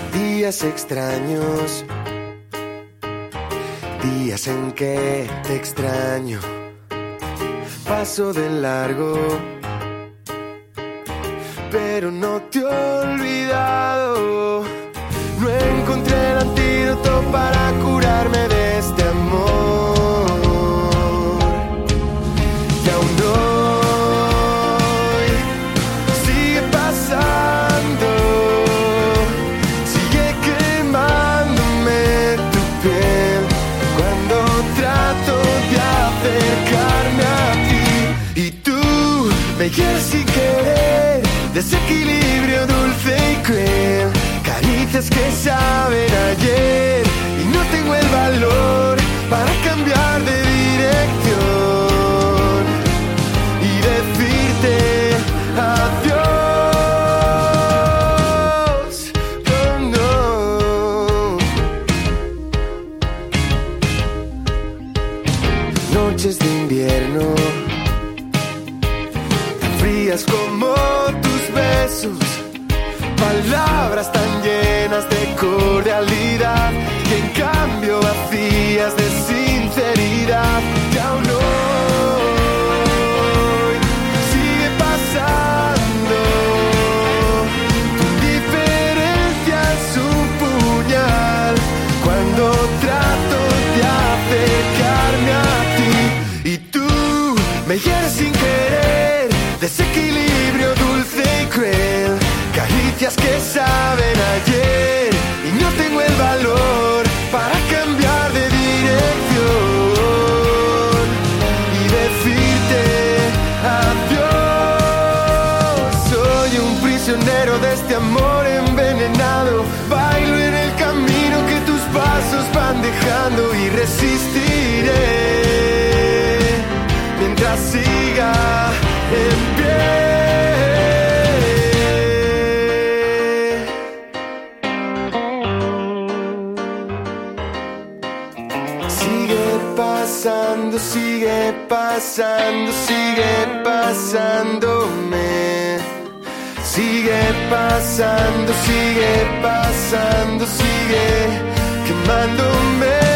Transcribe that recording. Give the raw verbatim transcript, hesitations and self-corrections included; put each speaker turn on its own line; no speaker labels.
Días extraños, días en que te extraño. Paso de largo, pero no te he olvidado. No encontré el antídoto para curarme de este amor. Y aún hoy sigue pasando, sigue quemándome tu piel cuando trato de acercarme a ti. Y tú me quieres sin querer, desequilibrio dulce y cruel, caricias que saben ayer, y no tengo el valor para cambiar de dirección y decirte adiós. Oh, no. Noches de invierno, tan frías como tus besos, palabras tan llenas de cordialidad y en cambio vacías de sinceridad. Y aún hoy sigue pasando, tu indiferencia es un puñal cuando trato de acercarme a ti. Y tú me hieres sin querer, desequilibrio dulce y cruel, caricias que saben ayer, y no tengo el valor para cambiar de dirección y decirte adiós. Soy un prisionero de este amor envenenado, bailo en el camino que tus pasos van dejando y resistiré mientras siga en pie. Pasando, sigue pasando, sigue pasándome. Sigue pasando, sigue pasando, sigue quemándome.